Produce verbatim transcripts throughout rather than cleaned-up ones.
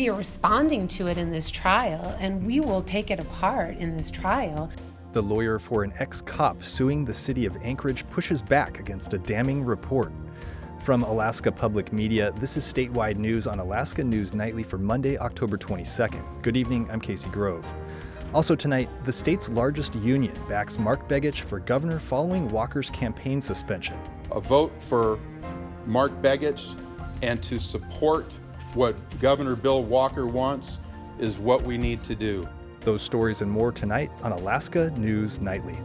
We are responding to it in this trial, and we will take it apart in this trial. The lawyer for an ex-cop suing the city of Anchorage pushes back against a damning report. From Alaska Public Media, this is statewide news on Alaska News Nightly for Monday, October twenty-second. Good evening, I'm Casey Grove. Also tonight, the state's largest union backs Mark Begich for governor following Walker's campaign suspension. A vote for Mark Begich and to support what Governor Bill Walker wants is what we need to do. Those stories and more tonight on Alaska News Nightly.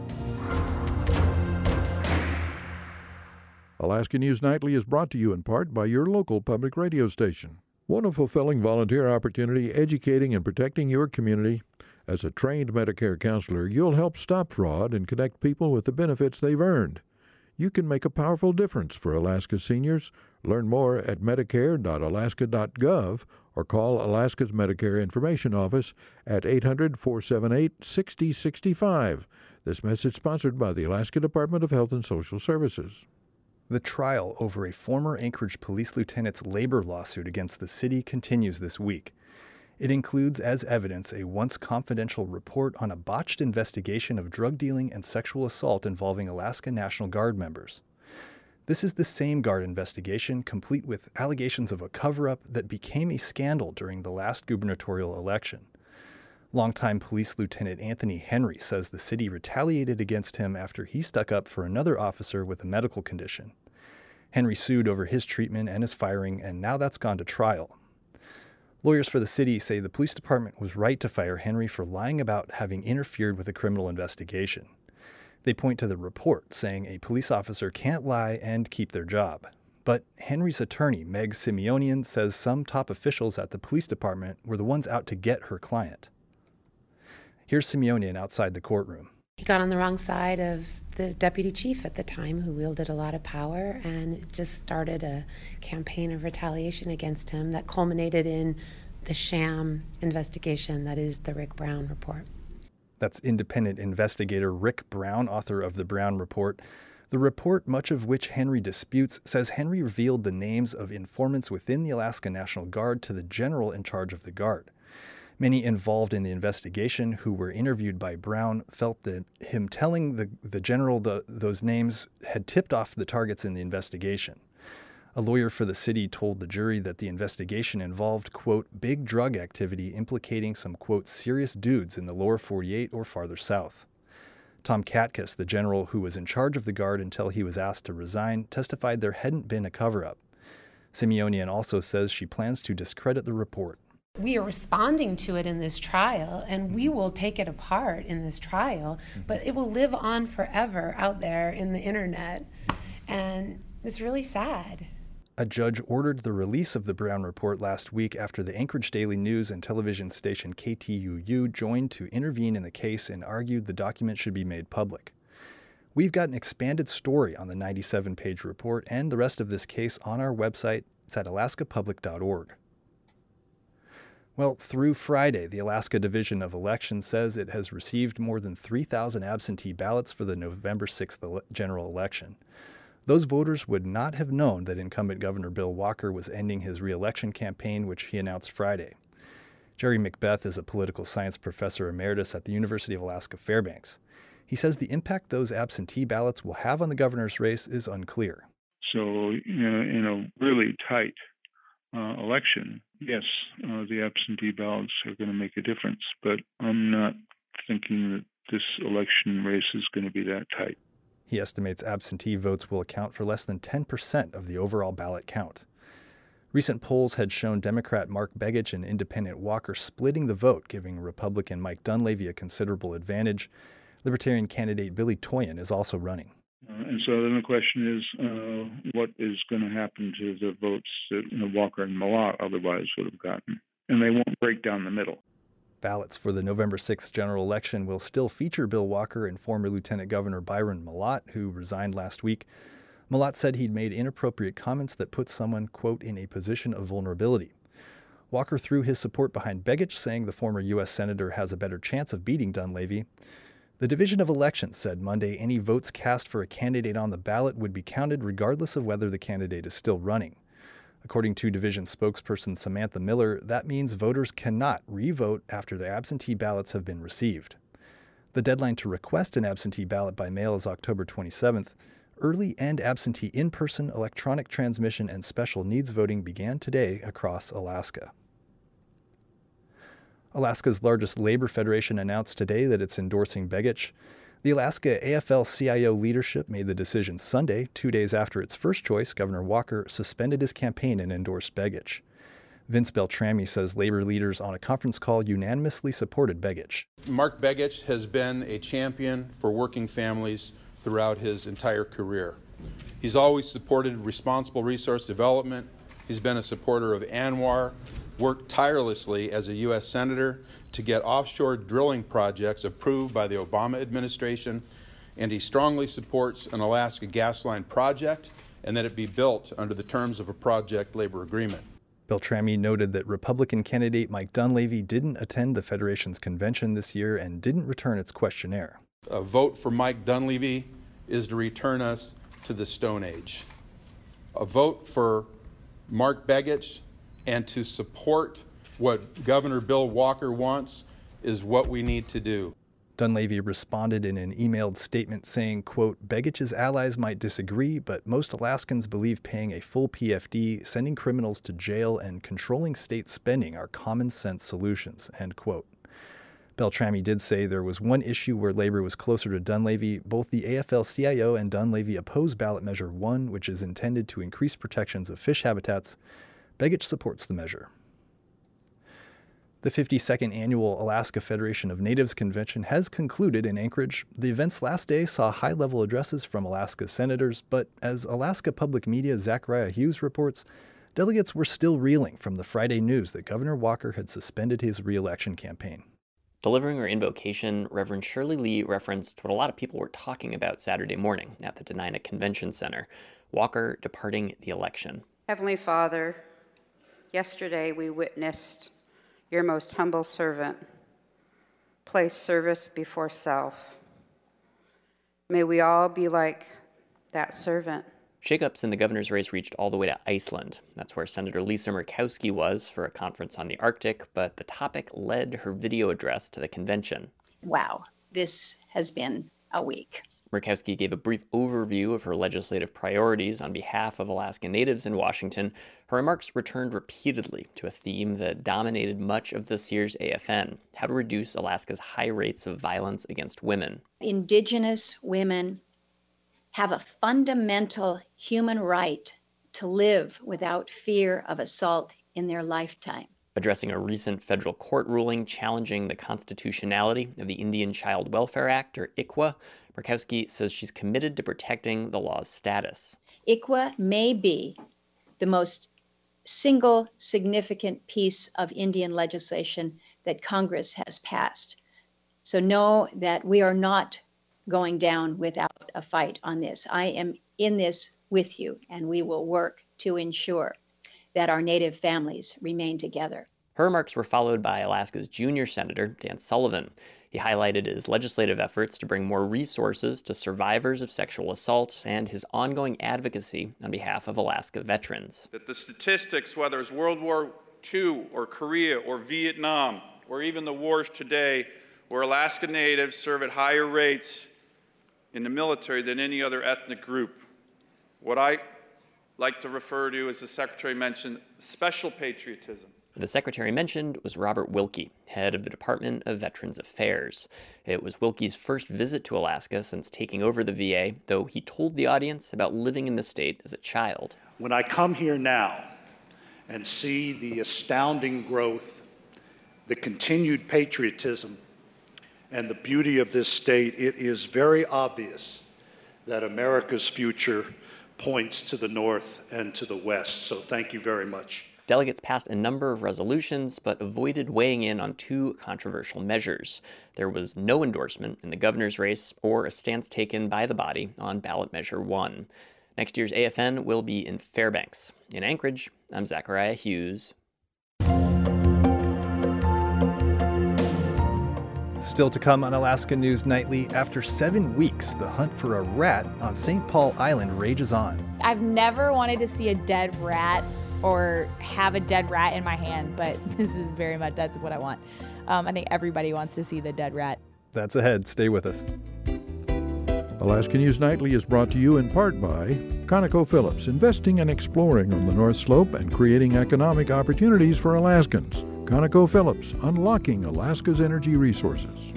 Alaska News Nightly is brought to you in part by your local public radio station. Want a fulfilling volunteer opportunity educating and protecting your community? As a trained Medicare counselor, you'll help stop fraud and connect people with the benefits they've earned. You can make a powerful difference for Alaska seniors. Learn more at medicare dot alaska dot gov or call Alaska's Medicare Information Office at eight hundred, four seven eight, six zero six five. This message sponsored by the Alaska Department of Health and Social Services. The trial over a former Anchorage police lieutenant's labor lawsuit against the city continues this week. It includes as evidence a once confidential report on a botched investigation of drug dealing and sexual assault involving Alaska National Guard members. This is the same Guard investigation, complete with allegations of a cover-up that became a scandal during the last gubernatorial election. Longtime Police Lieutenant Anthony Henry says the city retaliated against him after he stuck up for another officer with a medical condition. Henry sued over his treatment and his firing, and now that's gone to trial. Lawyers for the city say the police department was right to fire Henry for lying about having interfered with a criminal investigation. They point to the report, saying a police officer can't lie and keep their job. But Henry's attorney, Meg Simeonian, says some top officials at the police department were the ones out to get her client. Here's Simeonian outside the courtroom. He got on the wrong side of the deputy chief at the time, who wielded a lot of power, and it just started a campaign of retaliation against him that culminated in the sham investigation that is the Rick Brown report. That's independent investigator Rick Brown, author of the Brown Report. The report, much of which Henry disputes, says Henry revealed the names of informants within the Alaska National Guard to the general in charge of the Guard. Many involved in the investigation who were interviewed by Brown felt that him telling the, the general the, those names had tipped off the targets in the investigation. A lawyer for the city told the jury that the investigation involved, quote, big drug activity implicating some, quote, serious dudes in the lower forty-eight or farther south. Tom Katkus, the general who was in charge of the Guard until he was asked to resign, testified there hadn't been a cover-up. Simeonian also says she plans to discredit the report. We are responding to it in this trial, and we will take it apart in this trial, but it will live on forever out there in the internet, and it's really sad. A judge ordered the release of the Brown Report last week after the Anchorage Daily News and television station K T U U joined to intervene in the case and argued the document should be made public. We've got an expanded story on the ninety-seven page report and the rest of this case on our website. It's at alaska public dot org. Well, through Friday, the Alaska Division of Elections says it has received more than three thousand absentee ballots for the November sixth ele- general election. Those voters would not have known that incumbent Governor Bill Walker was ending his re-election campaign, which he announced Friday. Jerry McBeth is a political science professor emeritus at the University of Alaska Fairbanks. He says the impact those absentee ballots will have on the governor's race is unclear. So, you know, in a really tight uh, election, yes, uh, the absentee ballots are going to make a difference, but I'm not thinking that this election race is going to be that tight. He estimates absentee votes will account for less than ten percent of the overall ballot count. Recent polls had shown Democrat Mark Begich and Independent Walker splitting the vote, giving Republican Mike Dunleavy a considerable advantage. Libertarian candidate Billy Toyen is also running. Uh, and so then the question is, uh, what is going to happen to the votes that you know, Walker and Malott otherwise would have gotten? And they won't break down the middle. Ballots for the November sixth general election will still feature Bill Walker and former Lieutenant Governor Byron Malott, who resigned last week. Malott said he'd made inappropriate comments that put someone, quote, in a position of vulnerability. Walker threw his support behind Begich, saying the former U S senator has a better chance of beating Dunleavy. The Division of Elections said Monday any votes cast for a candidate on the ballot would be counted regardless of whether the candidate is still running. According to division spokesperson Samantha Miller, that means voters cannot re-vote after their absentee ballots have been received. The deadline to request an absentee ballot by mail is October twenty-seventh. Early and absentee in-person electronic transmission and special needs voting began today across Alaska. Alaska's largest labor federation announced today that it's endorsing Begich. The Alaska A F L C I O leadership made the decision Sunday, two days after its first choice, Governor Walker, suspended his campaign and endorsed Begich. Vince Beltrami says labor leaders on a conference call unanimously supported Begich. Mark Begich has been a champion for working families throughout his entire career. He's always supported responsible resource development. He's been a supporter of ANWR, worked tirelessly as a U S Senator to get offshore drilling projects approved by the Obama administration, and he strongly supports an Alaska gas line project and that it be built under the terms of a project labor agreement. Beltrami noted that Republican candidate Mike Dunleavy didn't attend the Federation's convention this year and didn't return its questionnaire. A vote for Mike Dunleavy is to return us to the Stone Age. A vote for Mark Begich and to support what Governor Bill Walker wants is what we need to do. Dunleavy responded in an emailed statement saying, quote, Begich's allies might disagree, but most Alaskans believe paying a full P F D, sending criminals to jail, and controlling state spending are common sense solutions, end quote. Beltrami did say there was one issue where labor was closer to Dunleavy. Both the A F L C I O and Dunleavy oppose ballot measure one, which is intended to increase protections of fish habitats. Begich supports the measure. The fifty-second Annual Alaska Federation of Natives Convention has concluded in Anchorage. The event's last day saw high-level addresses from Alaska senators, but as Alaska Public Media Zachariah Hughes reports, delegates were still reeling from the Friday news that Governor Walker had suspended his re-election campaign. Delivering her invocation, Reverend Shirley Lee referenced what a lot of people were talking about Saturday morning at the Dena'ina Convention Center, Walker departing the election. Heavenly Father, yesterday we witnessed your most humble servant place service before self. May we all be like that servant. Shakeups in the governor's race reached all the way to Iceland. That's where Senator Lisa Murkowski was for a conference on the Arctic, but the topic led her video address to the convention. Wow, this has been a week. Murkowski gave a brief overview of her legislative priorities on behalf of Alaska Natives in Washington. Her remarks returned repeatedly to a theme that dominated much of this year's A F N: how to reduce Alaska's high rates of violence against women. Indigenous women have a fundamental human right to live without fear of assault in their lifetime. Addressing a recent federal court ruling challenging the constitutionality of the Indian Child Welfare Act, or I C W A, Murkowski says she's committed to protecting the law's status. I C W A may be the most single significant piece of Indian legislation that Congress has passed. So know that we are not going down without a fight on this. I am in this with you, and we will work to ensure that our Native families remain together. Her remarks were followed by Alaska's junior senator, Dan Sullivan. He highlighted his legislative efforts to bring more resources to survivors of sexual assault and his ongoing advocacy on behalf of Alaska veterans. That the statistics, whether it's World War Two or Korea or Vietnam or even the wars today, where Alaska Natives serve at higher rates in the military than any other ethnic group. What I like to refer to, as the Secretary mentioned, special patriotism. The Secretary mentioned was Robert Wilkie, head of the Department of Veterans Affairs. It was Wilkie's first visit to Alaska since taking over the V A, though he told the audience about living in the state as a child. When I come here now and see the astounding growth, the continued patriotism, and the beauty of this state, it is very obvious that America's future points to the north and to the west. So thank you very much. Delegates passed a number of resolutions, but avoided weighing in on two controversial measures. There was no endorsement in the governor's race or a stance taken by the body on ballot measure one. Next year's A F N will be in Fairbanks. In Anchorage, I'm Zachariah Hughes. Still to come on Alaska News Nightly, after seven weeks, the hunt for a rat on Saint Paul Island rages on. I've never wanted to see a dead rat or have a dead rat in my hand, but this is very much, that's what I want. Um, I think everybody wants to see the dead rat. That's ahead. Stay with us. Alaska News Nightly is brought to you in part by ConocoPhillips, investing and exploring on the North Slope and creating economic opportunities for Alaskans. ConocoPhillips, unlocking Alaska's energy resources.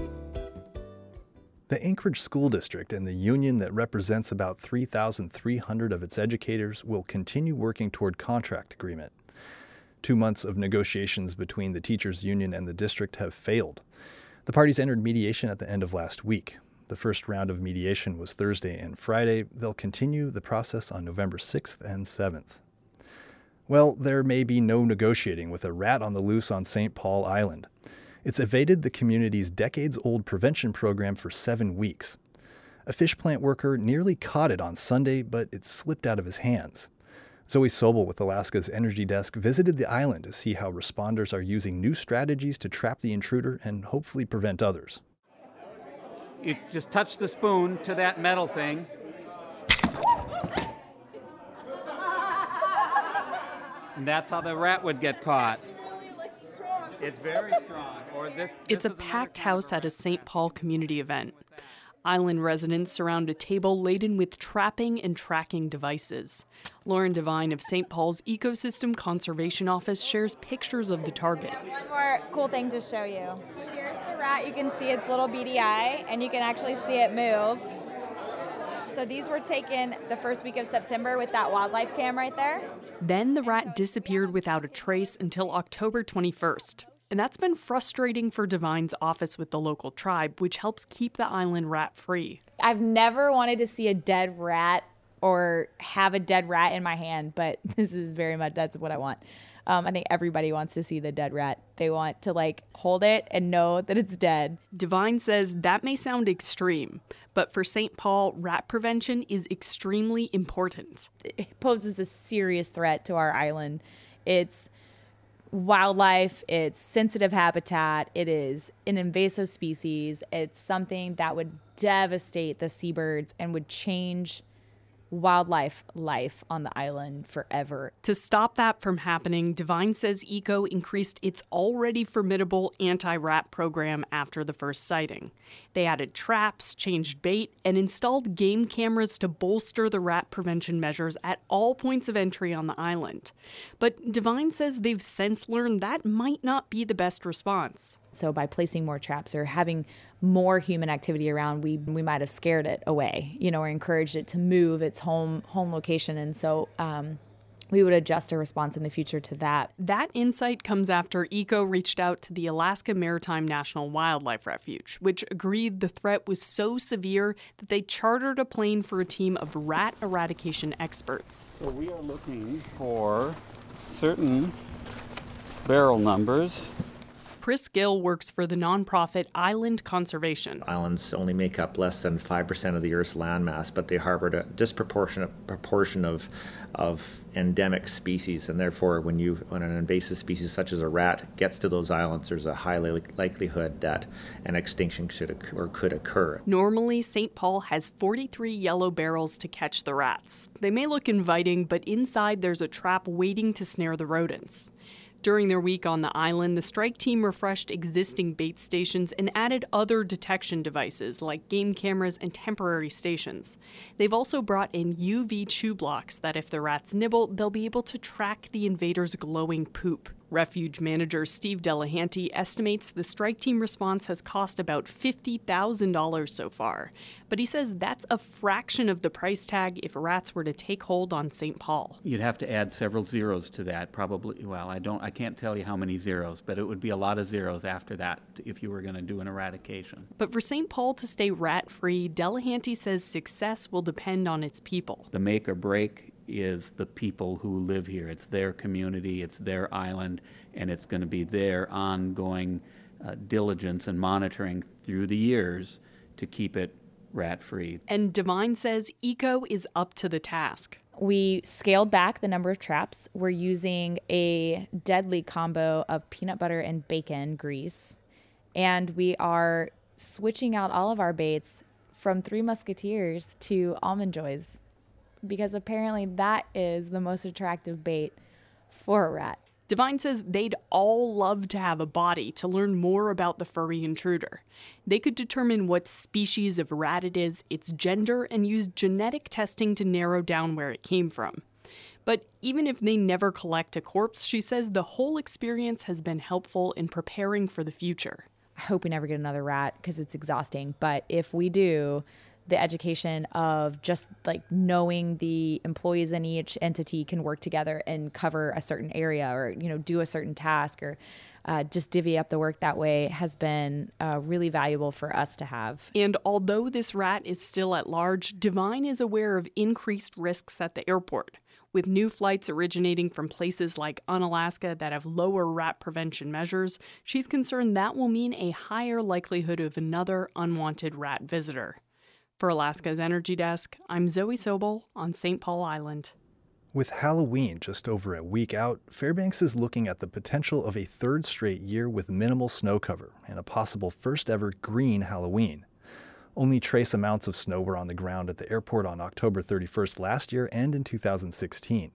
The Anchorage School District and the union that represents about three thousand three hundred of its educators will continue working toward contract agreement. Two months of negotiations between the teachers' union and the district have failed. The parties entered mediation at the end of last week. The first round of mediation was Thursday and Friday. They'll continue the process on November sixth and seventh. Well, there may be no negotiating with a rat on the loose on Saint Paul Island. It's evaded the community's decades-old prevention program for seven weeks. A fish plant worker nearly caught it on Sunday, but it slipped out of his hands. Zoe Sobel with Alaska's Energy Desk visited the island to see how responders are using new strategies to trap the intruder and hopefully prevent others. You just touch the spoon to that metal thing. And that's how the rat would get caught. It's very strong. Or this, it's a packed house at a Saint Paul community event. Island residents surround a table laden with trapping and tracking devices. Lauren Devine of Saint Paul's Ecosystem Conservation Office shares pictures of the target. One more cool thing to show you. Here's the rat. You can see its little beady eye, and you can actually see it move. So these were taken the first week of September with that wildlife cam right there. Then the rat disappeared without a trace until October twenty-first. And that's been frustrating for Devine's office with the local tribe, which helps keep the island rat-free. I've never wanted to see a dead rat or have a dead rat in my hand, but this is very much, that's what I want. Um, I think everybody wants to see the dead rat. They want to like hold it and know that it's dead. Devine says that may sound extreme, but for Saint Paul, rat prevention is extremely important. It poses a serious threat to our island. It's wildlife, it's sensitive habitat, it is an invasive species. It's something that would devastate the seabirds and would change wildlife life on the island forever. To stop that from happening, Devine says ECO increased its already formidable anti-rat program after the first sighting. They added traps, changed bait, and installed game cameras to bolster the rat prevention measures at all points of entry on the island. But Devine says they've since learned that might not be the best response. So by placing more traps or having more human activity around, we we might have scared it away, you know, or encouraged it to move its home home location. And so um, we would adjust our response in the future to that. That insight comes after ECO reached out to the Alaska Maritime National Wildlife Refuge, which agreed the threat was so severe that they chartered a plane for a team of rat eradication experts. So we are looking for certain barrel numbers. Chris Gill works for the nonprofit Island Conservation. Islands only make up less than five percent of the Earth's landmass, but they harbored a disproportionate proportion of of endemic species, and therefore when you when an invasive species such as a rat gets to those islands, there's a high li- likelihood that an extinction should occur, or could occur. Normally, Saint Paul has forty-three yellow barrels to catch the rats. They may look inviting, but inside there's a trap waiting to snare the rodents. During their week on the island, the strike team refreshed existing bait stations and added other detection devices like game cameras and temporary stations. They've also brought in U V chew blocks that if the rats nibble, they'll be able to track the invaders' glowing poop. Refuge manager Steve Delahanty estimates the strike team response has cost about fifty thousand dollars so far, but he says that's a fraction of the price tag if rats were to take hold on Saint Paul. You'd have to add several zeros to that, probably. Well, I don't, I can't tell you how many zeros, but it would be a lot of zeros after that if you were going to do an eradication. But for Saint Paul to stay rat-free, Delahanty says success will depend on its people. The make or break is the people who live here. It's their community, it's their island, and it's going to be their ongoing uh, diligence and monitoring through the years to keep it rat-free. And Devine says ECO is up to the task. We scaled back the number of traps. We're using a deadly combo of peanut butter and bacon grease, and we are switching out all of our baits from Three Musketeers to Almond Joys, because apparently that is the most attractive bait for a rat. Devine says they'd all love to have a body to learn more about the furry intruder. They could determine what species of rat it is, its gender, and use genetic testing to narrow down where it came from. But even if they never collect a corpse, she says the whole experience has been helpful in preparing for the future. I hope we never get another rat because it's exhausting. But if we do, the education of just like knowing the employees in each entity can work together and cover a certain area or, you know, do a certain task or uh, just divvy up the work that way has been uh, really valuable for us to have. And although this rat is still at large, Devine is aware of increased risks at the airport. With new flights originating from places like Unalaska that have lower rat prevention measures, she's concerned that will mean a higher likelihood of another unwanted rat visitor. For Alaska's Energy Desk, I'm Zoe Sobel on Saint Paul Island. With Halloween just over a week out, Fairbanks is looking at the potential of a third straight year with minimal snow cover and a possible first-ever green Halloween. Only trace amounts of snow were on the ground at the airport on October thirty-first last year and in two thousand sixteen.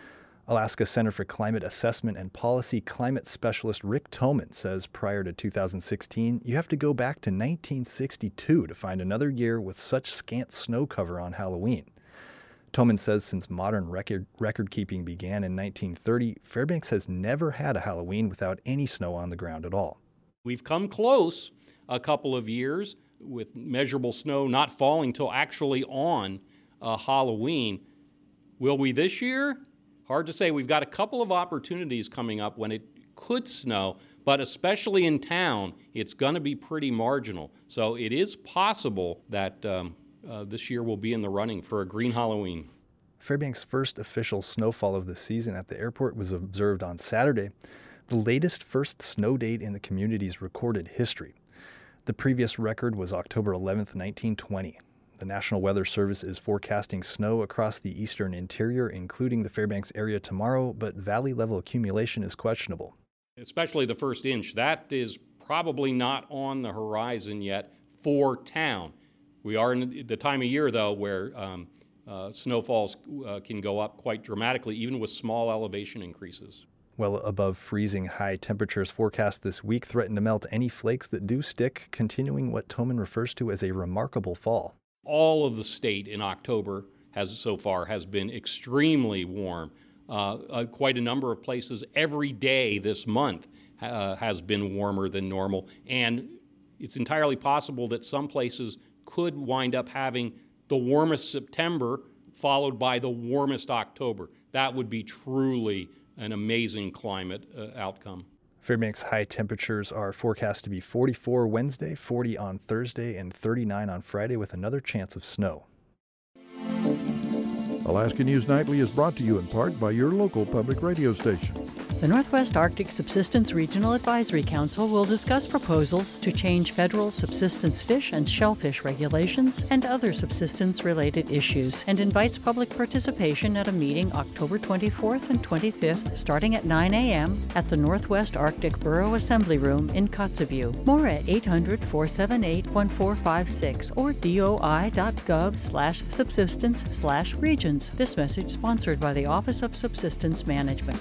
Alaska Center for Climate Assessment and Policy climate specialist Rick Toman says prior to two thousand sixteen, you have to go back to nineteen sixty-two to find another year with such scant snow cover on Halloween. Toman says since modern record record keeping began in nineteen thirty, Fairbanks has never had a Halloween without any snow on the ground at all. We've come close a couple of years with measurable snow not falling till actually on uh, Halloween. Will we this year? Hard to say. We've got a couple of opportunities coming up when it could snow, but especially in town, it's going to be pretty marginal. So it is possible that um, uh, this year we'll be in the running for a green Halloween. Fairbanks' first official snowfall of the season at the airport was observed on Saturday, the latest first snow date in the community's recorded history. The previous record was October eleventh, nineteen twenty. The National Weather Service is forecasting snow across the eastern interior, including the Fairbanks area tomorrow, but valley-level accumulation is questionable. Especially the first inch. That is probably not on the horizon yet for town. We are in the time of year, though, where um, uh, snowfalls uh, can go up quite dramatically, even with small elevation increases. Well above freezing high temperatures forecast this week threaten to melt any flakes that do stick, continuing what Toman refers to as a remarkable fall. All of the state in October has so far has been extremely warm. Uh, uh, quite a number of places every day this month uh, has been warmer than normal, and it's entirely possible that some places could wind up having the warmest September followed by the warmest October. That would be truly an amazing climate uh, outcome. Fairbanks high temperatures are forecast to be forty-four Wednesday, forty on Thursday, and thirty-nine on Friday with another chance of snow. Alaska News Nightly is brought to you in part by your local public radio station. The Northwest Arctic Subsistence Regional Advisory Council will discuss proposals to change federal subsistence fish and shellfish regulations and other subsistence-related issues, and invites public participation at a meeting October twenty-fourth and twenty-fifth, starting at nine a.m. at the Northwest Arctic Borough Assembly Room in Kotzebue. More at eight hundred, four seven eight, one four five six or doi.gov slash subsistence slash regions. This message sponsored by the Office of Subsistence Management.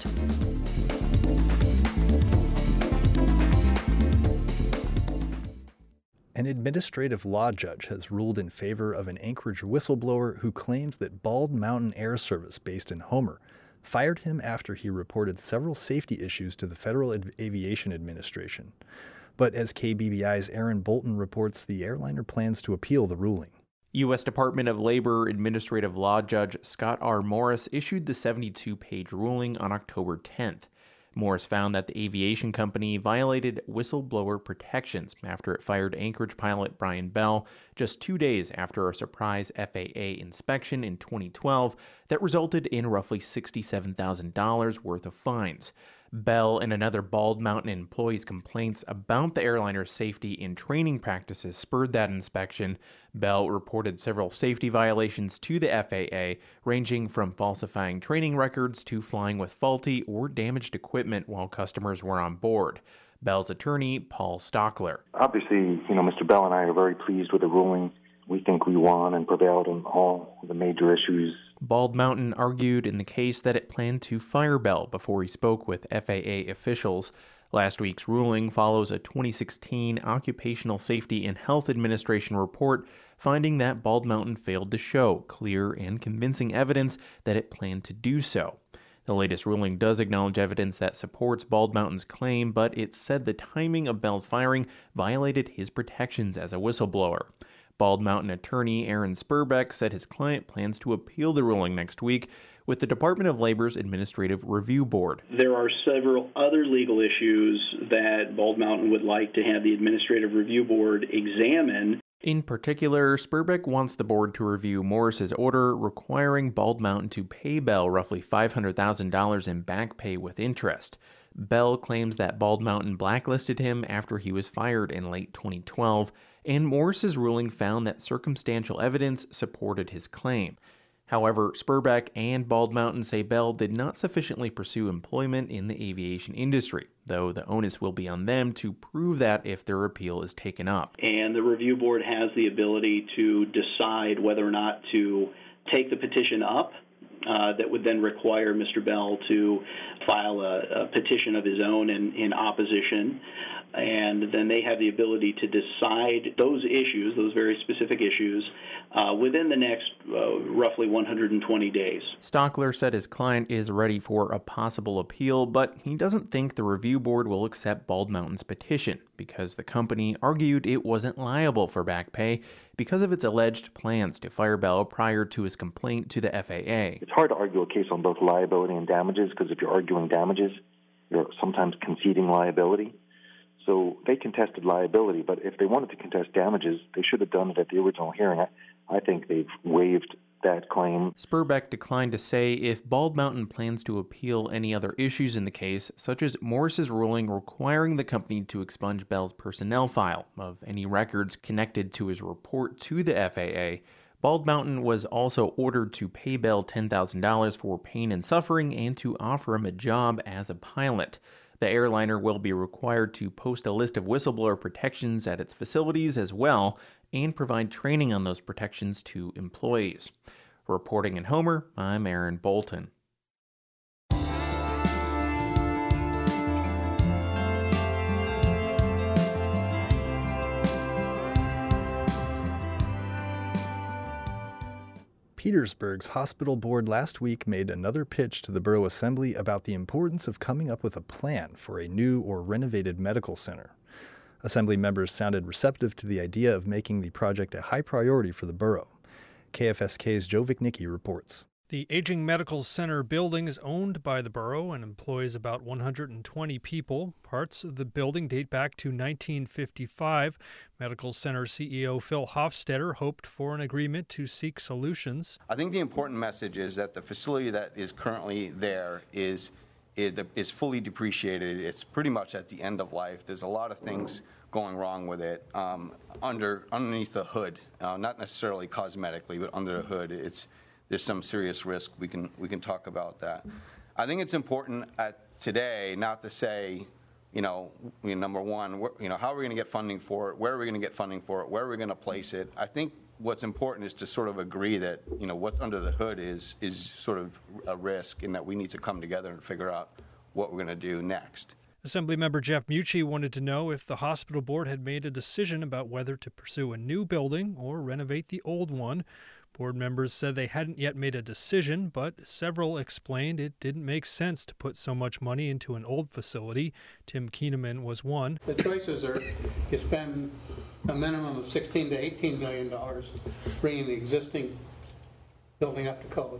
An administrative law judge has ruled in favor of an Anchorage whistleblower who claims that Bald Mountain Air Service, based in Homer, fired him after he reported several safety issues to the Federal Aviation Administration. But as K B B I's Aaron Bolton reports, the airliner plans to appeal the ruling. U S Department of Labor Administrative Law Judge Scott R. Morris issued the seventy-two page ruling on October tenth. Morris found that the aviation company violated whistleblower protections after it fired Anchorage pilot Brian Bell just two days after a surprise F A A inspection in twenty twelve that resulted in roughly sixty-seven thousand dollars worth of fines. Bell and another Bald Mountain employee's complaints about the airliner's safety and training practices spurred that inspection. Bell reported several safety violations to the F A A, ranging from falsifying training records to flying with faulty or damaged equipment while customers were on board. Bell's attorney, Paul Stockler. Obviously, you know, Mister Bell and I are very pleased with the ruling. we think we won and prevailed on all the major issues. Bald Mountain argued in the case that it planned to fire Bell before he spoke with F A A officials. Last week's ruling follows a twenty sixteen Occupational Safety and Health Administration report finding that Bald Mountain failed to show clear and convincing evidence that it planned to do so. The latest ruling does acknowledge evidence that supports Bald Mountain's claim, but it said the timing of Bell's firing violated his protections as a whistleblower. Bald Mountain attorney Aaron Spurbeck said his client plans to appeal the ruling next week with the Department of Labor's Administrative Review Board. There are several other legal issues that Bald Mountain would like to have the Administrative Review Board examine. In particular, Spurbeck wants the board to review Morris's order requiring Bald Mountain to pay Bell roughly five hundred thousand dollars in back pay with interest. Bell claims that Bald Mountain blacklisted him after he was fired in late twenty twelve, and Morris's ruling found that circumstantial evidence supported his claim. However, Spurbeck and Bald Mountain say Bell did not sufficiently pursue employment in the aviation industry, though the onus will be on them to prove that if their appeal is taken up. And the review board has the ability to decide whether or not to take the petition up. Uh, that would then require Mister Bell to file a, a petition of his own in, in opposition. And then they have the ability to decide those issues, those very specific issues, uh, within the next uh, roughly one hundred twenty days. Stockler said his client is ready for a possible appeal, but he doesn't think the review board will accept Bald Mountain's petition because the company argued it wasn't liable for back pay because of its alleged plans to fire Bell prior to his complaint to the F A A. It's hard to argue a case on both liability and damages because if you're arguing damages, you're sometimes conceding liability. So they contested liability, but if they wanted to contest damages, they should have done it at the original hearing. I, I think they've waived that claim. Spurbeck declined to say if Bald Mountain plans to appeal any other issues in the case, such as Morris's ruling requiring the company to expunge Bell's personnel file of any records connected to his report to the F A A. Bald Mountain was also ordered to pay Bell ten thousand dollars for pain and suffering and to offer him a job as a pilot. The airliner will be required to post a list of whistleblower protections at its facilities as well and provide training on those protections to employees. Reporting in Homer, I'm Aaron Bolton. Petersburg's hospital board last week made another pitch to the borough assembly about the importance of coming up with a plan for a new or renovated medical center. Assembly members sounded receptive to the idea of making the project a high priority for the borough. K F S K's Joe Vicnicki reports. The Aging Medical Center building is owned by the borough and employs about one hundred twenty people. Parts of the building date back to nineteen fifty-five. Medical Center C E O Phil Hofstetter hoped for an agreement to seek solutions. I think the important message is that the facility that is currently there is is, is fully depreciated. It's pretty much at the end of life. There's a lot of things going wrong with it um, under underneath the hood, uh, not necessarily cosmetically, but under the hood. It's There's some serious risk. We can we can talk about that. I think it's important at today not to say, you know, you know number one, you know, how are we going to get funding for it? Where are we going to get funding for it? Where are we going to place it? I think what's important is to sort of agree that, you know, what's under the hood is is sort of a risk, and that we need to come together and figure out what we're going to do next. Assemblymember Jeff Mucci wanted to know if the hospital board had made a decision about whether to pursue a new building or renovate the old one. Board members said they hadn't yet made a decision, but several explained it didn't make sense to put so much money into an old facility. Tim Keeneman was one. The choices are you spend a minimum of sixteen to eighteen million dollars bringing the existing building up to code,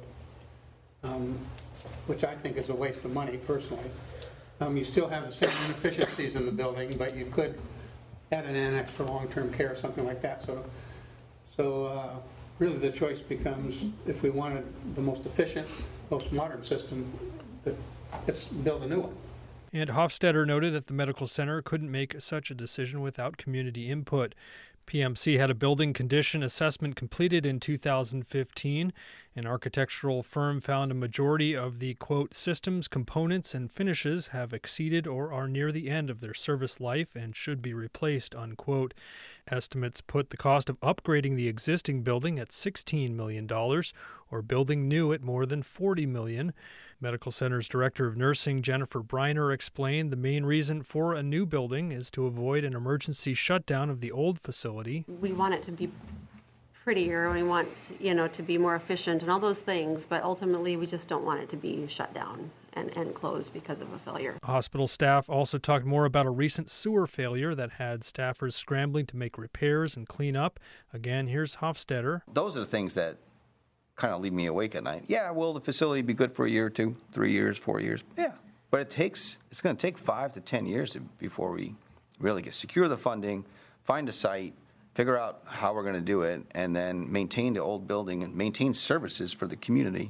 um, which I think is a waste of money personally. Um, you still have the same inefficiencies in the building, but you could add an annex for long-term care or something like that. So, so. Uh, Really, the choice becomes, if we wanted the most efficient, most modern system, let's build a new one. And Hofstetter noted that the medical center couldn't make such a decision without community input. P M C had a building condition assessment completed in two thousand fifteen. An architectural firm found a majority of the, quote, systems, components, and finishes have exceeded or are near the end of their service life and should be replaced, unquote. Estimates put the cost of upgrading the existing building at sixteen million dollars or building new at more than forty million dollars. Medical Center's Director of Nursing, Jennifer Briner, explained the main reason for a new building is to avoid an emergency shutdown of the old facility. We want it to be prettier, we want, you know, to be more efficient and all those things, but ultimately we just don't want it to be shut down and, and closed because of a failure. Hospital staff also talked more about a recent sewer failure that had staffers scrambling to make repairs and clean up. Again, here's Hofstetter. Those are the things that kind of leave me awake at night. Yeah, will the facility be good for a year or two, three years, four years? Yeah, but it takes, it's going to take five to ten years before we really get secure the funding, find a site, figure out how we're going to do it, and then maintain the old building and maintain services for the community,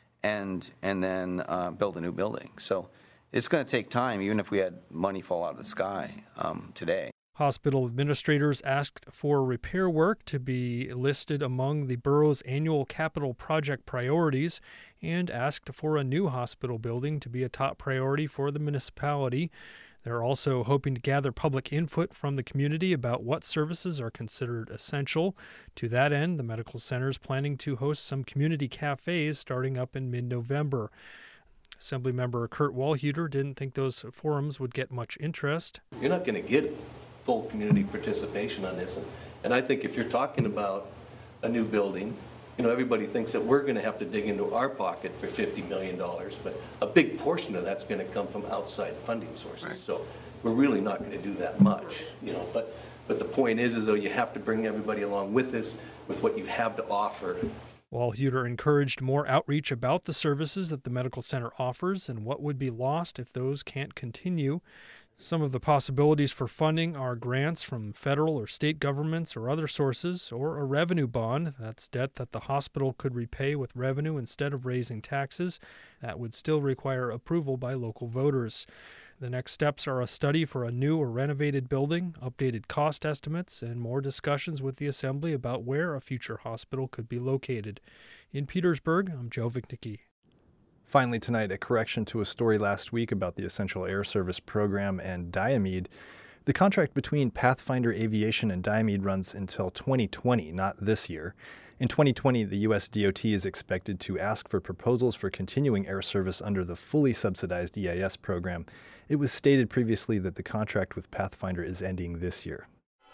and and then uh, build a new building. So it's going to take time, even if we had money fall out of the sky um, today. Hospital administrators asked for repair work to be listed among the borough's annual capital project priorities and asked for a new hospital building to be a top priority for the municipality. They're also hoping to gather public input from the community about what services are considered essential. To that end, the medical center is planning to host some community cafes starting up in mid-November. Assemblymember Kurt Walhuter didn't think those forums would get much interest. You're not going to get full community participation on this. And, and I think if you're talking about a new building, you know, everybody thinks that we're going to have to dig into our pocket for fifty million dollars, but a big portion of that's going to come from outside funding sources. Right. So we're really not going to do that much, you know, but, but the point is, is though you have to bring everybody along with this, with what you have to offer. Walhuter encouraged more outreach about the services that the medical center offers and what would be lost if those can't continue. Some of the possibilities for funding are grants from federal or state governments or other sources, or a revenue bond. That's debt that the hospital could repay with revenue instead of raising taxes. That would still require approval by local voters. The next steps are a study for a new or renovated building, updated cost estimates, and more discussions with the Assembly about where a future hospital could be located. In Petersburg, I'm Joe Vichnicki. Finally tonight, a correction to a story last week about the Essential Air Service program and Diomede. The contract between Pathfinder Aviation and Diomede runs until twenty twenty, not this year. In twenty twenty, the U S D O T is expected to ask for proposals for continuing air service under the fully subsidized E A S program. It was stated previously that the contract with Pathfinder is ending this year.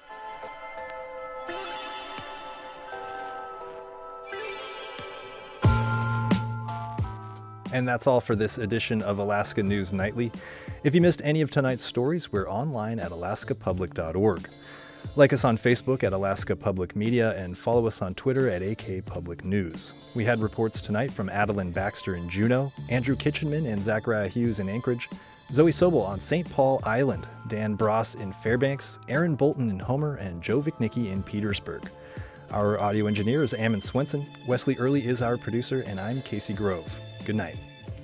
And that's all for this edition of Alaska News Nightly. If you missed any of tonight's stories, we're online at alaska public dot org. Like us on Facebook at Alaska Public Media and follow us on Twitter at A K Public News. We had reports tonight from Adeline Baxter in Juneau, Andrew Kitchenman and Zachariah Hughes in Anchorage, Zoe Sobel on Saint Paul Island, Dan Bross in Fairbanks, Aaron Bolton in Homer, and Joe Vichnicki in Petersburg. Our audio engineer is Ammon Swenson, Wesley Early is our producer, and I'm Casey Grove. Good night.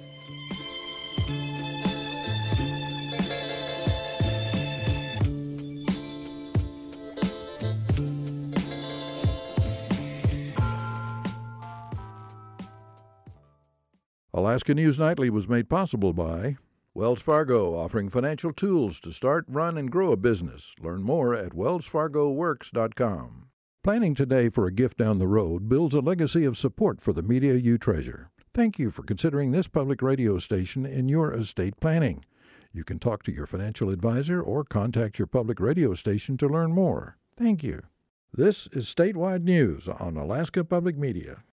Alaska News Nightly was made possible by Wells Fargo, offering financial tools to start, run, and grow a business. Learn more at wells fargo works dot com. Planning today for a gift down the road builds a legacy of support for the media you treasure. Thank you for considering this public radio station in your estate planning. You can talk to your financial advisor or contact your public radio station to learn more. Thank you. This is Statewide News on Alaska Public Media.